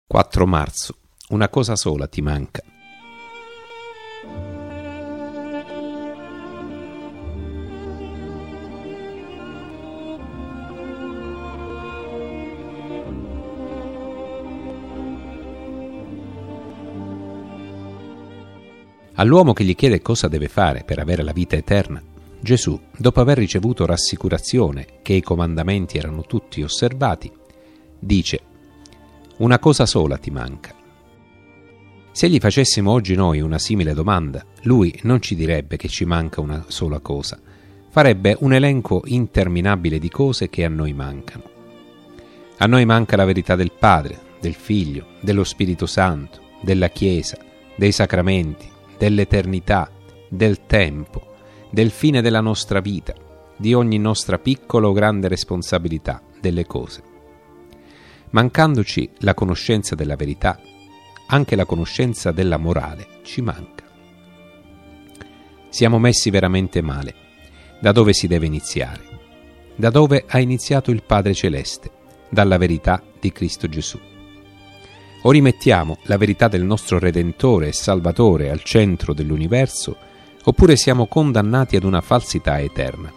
4 marzo. Una cosa sola ti manca. All'uomo che gli chiede cosa deve fare per avere la vita eterna, Gesù, dopo aver ricevuto rassicurazione che i comandamenti erano tutti osservati, dice: una cosa sola ti manca. Se gli facessimo oggi noi una simile domanda, lui non ci direbbe che ci manca una sola cosa, farebbe un elenco interminabile di cose che a noi mancano. A noi manca la verità del Padre, del Figlio, dello Spirito Santo, della Chiesa, dei sacramenti, dell'eternità, del tempo, del fine della nostra vita, di ogni nostra piccola o grande responsabilità, delle cose. Mancandoci la conoscenza della verità, anche la conoscenza della morale ci manca. Siamo messi veramente male. Da dove si deve iniziare? Da dove ha iniziato il Padre Celeste, dalla verità di Cristo Gesù. O rimettiamo la verità del nostro Redentore e Salvatore al centro dell'universo, oppure siamo condannati ad una falsità eterna.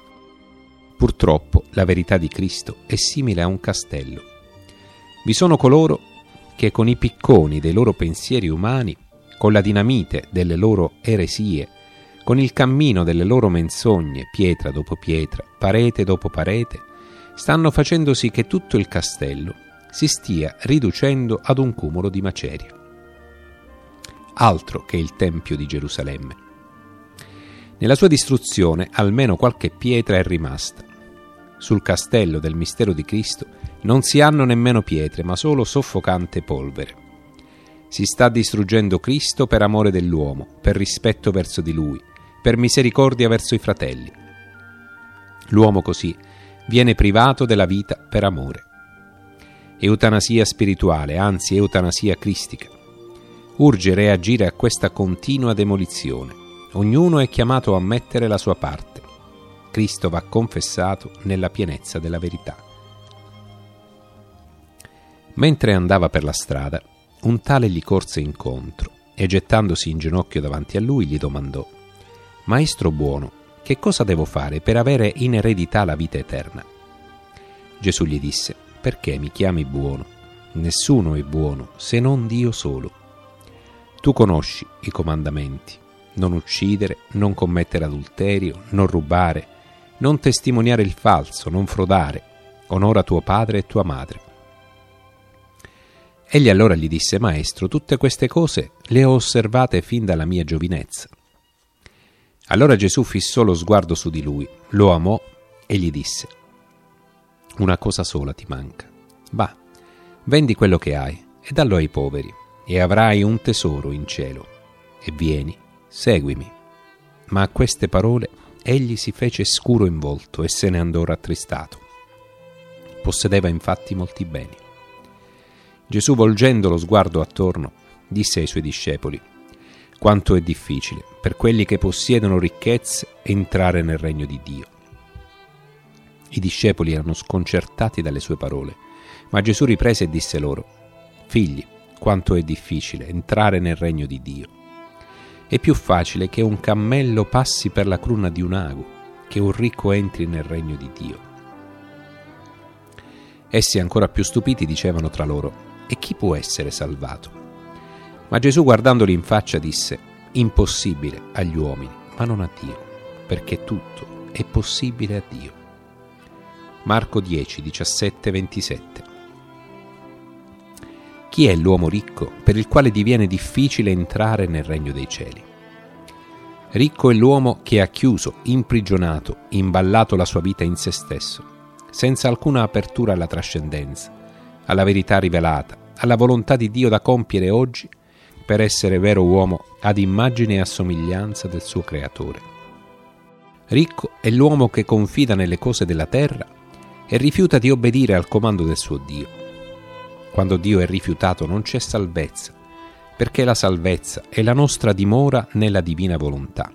Purtroppo la verità di Cristo è simile a un castello. Vi sono coloro che con i picconi dei loro pensieri umani, con la dinamite delle loro eresie, con il cammino delle loro menzogne, pietra dopo pietra, parete dopo parete, stanno facendo sì che tutto il castello si stia riducendo ad un cumulo di macerie. Altro che il Tempio di Gerusalemme. Nella sua distruzione almeno qualche pietra è rimasta. Sul castello del mistero di Cristo non si hanno nemmeno pietre, ma solo soffocante polvere. Si sta distruggendo Cristo per amore dell'uomo, per rispetto verso di lui, per misericordia verso i fratelli. L'uomo così viene privato della vita per amore. Eutanasia spirituale, anzi eutanasia cristica. Urge reagire a questa continua demolizione. Ognuno è chiamato a mettere la sua parte. Cristo va confessato nella pienezza della verità. Mentre andava per la strada, un tale gli corse incontro e gettandosi in ginocchio davanti a lui gli domandò: «Maestro buono, che cosa devo fare per avere in eredità la vita eterna?» Gesù gli disse: «Perché mi chiami buono? Nessuno è buono se non Dio solo. Tu conosci i comandamenti: non uccidere, non commettere adulterio, non rubare, non testimoniare il falso, non frodare, onora tuo padre e tua madre». Egli allora gli disse: «Maestro, tutte queste cose le ho osservate fin dalla mia giovinezza». Allora Gesù fissò lo sguardo su di lui, lo amò e gli disse: «Una cosa sola ti manca. Va, vendi quello che hai e dallo ai poveri, e avrai un tesoro in cielo. E vieni, seguimi». Ma a queste parole egli si fece scuro in volto e se ne andò rattristato. Possedeva infatti molti beni. Gesù, volgendo lo sguardo attorno, disse ai suoi discepoli: «Quanto è difficile per quelli che possiedono ricchezze entrare nel regno di Dio». I discepoli erano sconcertati dalle sue parole, ma Gesù riprese e disse loro: «Figli, quanto è difficile entrare nel regno di Dio. È più facile che un cammello passi per la cruna di un ago, che un ricco entri nel regno di Dio». Essi, ancora più stupiti, dicevano tra loro: «E chi può essere salvato?» Ma Gesù, guardandoli in faccia, disse: «Impossibile agli uomini, ma non a Dio, perché tutto è possibile a Dio». Marco 10, 17, 27. Chi è l'uomo ricco per il quale diviene difficile entrare nel regno dei cieli? Ricco è l'uomo che ha chiuso, imprigionato, imballato la sua vita in se stesso, senza alcuna apertura alla trascendenza, alla verità rivelata, alla volontà di Dio da compiere oggi per essere vero uomo ad immagine e a somiglianza del suo Creatore. Ricco è l'uomo che confida nelle cose della terra e rifiuta di obbedire al comando del suo Dio. Quando Dio è rifiutato non c'è salvezza, perché la salvezza è la nostra dimora nella divina volontà.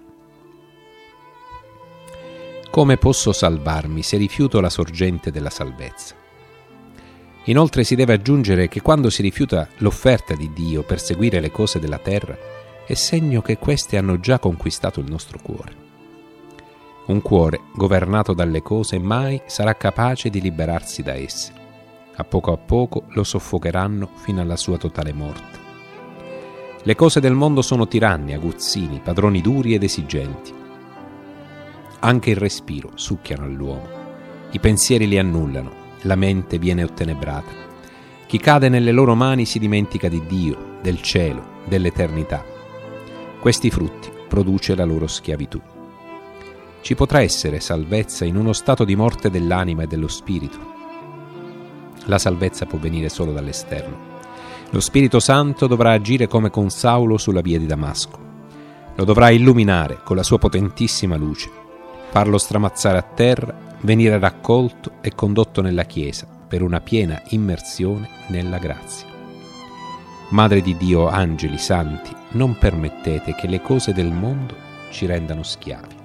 Come posso salvarmi se rifiuto la sorgente della salvezza? Inoltre si deve aggiungere che quando si rifiuta l'offerta di Dio per seguire le cose della terra, è segno che queste hanno già conquistato il nostro cuore. Un cuore governato dalle cose mai sarà capace di liberarsi da esse. A poco lo soffocheranno fino alla sua totale morte. Le cose del mondo sono tiranni, aguzzini, padroni duri ed esigenti. Anche il respiro succhiano all'uomo. I pensieri li annullano, la mente viene ottenebrata. Chi cade nelle loro mani si dimentica di Dio, del cielo, dell'eternità. Questi frutti produce la loro schiavitù. Ci potrà essere salvezza in uno stato di morte dell'anima e dello spirito. La salvezza può venire solo dall'esterno. Lo Spirito Santo dovrà agire come con Saulo sulla via di Damasco. Lo dovrà illuminare con la sua potentissima luce, farlo stramazzare a terra, venire raccolto e condotto nella Chiesa per una piena immersione nella grazia. Madre di Dio, angeli, santi, non permettete che le cose del mondo ci rendano schiavi.